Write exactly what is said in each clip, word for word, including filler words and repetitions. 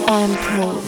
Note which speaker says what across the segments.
Speaker 1: Emperor.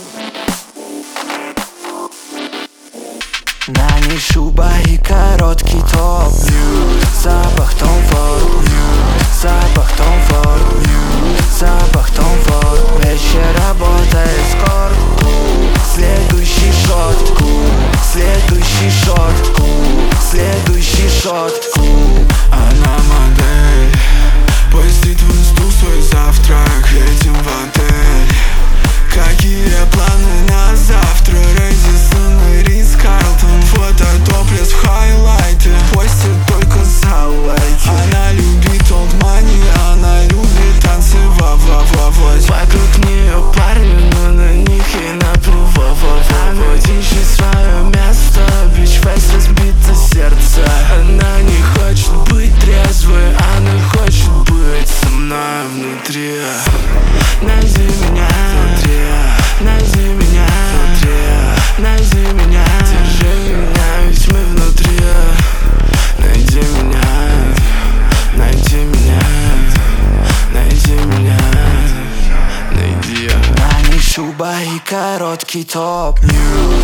Speaker 2: На ней шуба и короткий топ. Запах Том Форд, запах Том Форд, запах Том Форд. Вечер работает эскорт. Следующий шот, следующий шот, следующий шот.
Speaker 3: Она модель, постит в инсту свой завтрак. Едем в отель. Какие планы на завтра? Рэдисон и Ритц Карлтон. Фото топлес в хайлайте. Постит только за лайки. Она любит олд мани, она любит танцы ва-ва-ва-ва.
Speaker 2: Вокруг нее парни, но на них ей наплевать. Она ищет свое место. Бич-фейс, разбито сердце. Она не хочет быть трезвой, она хочет быть со мной внутри. Найди меня внутри, найди меня внутри, найди меня, держи меня, ведь мы внутри. Найди меня, найди меня, найди меня, найди. На ней шуба и короткий топ.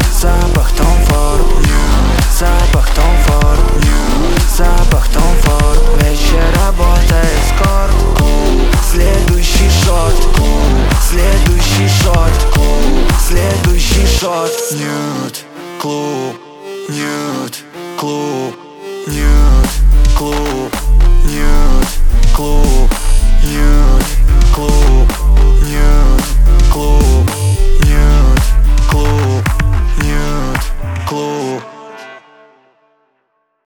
Speaker 2: Запах Том Форд, запах Том Форд, запах Том Форд.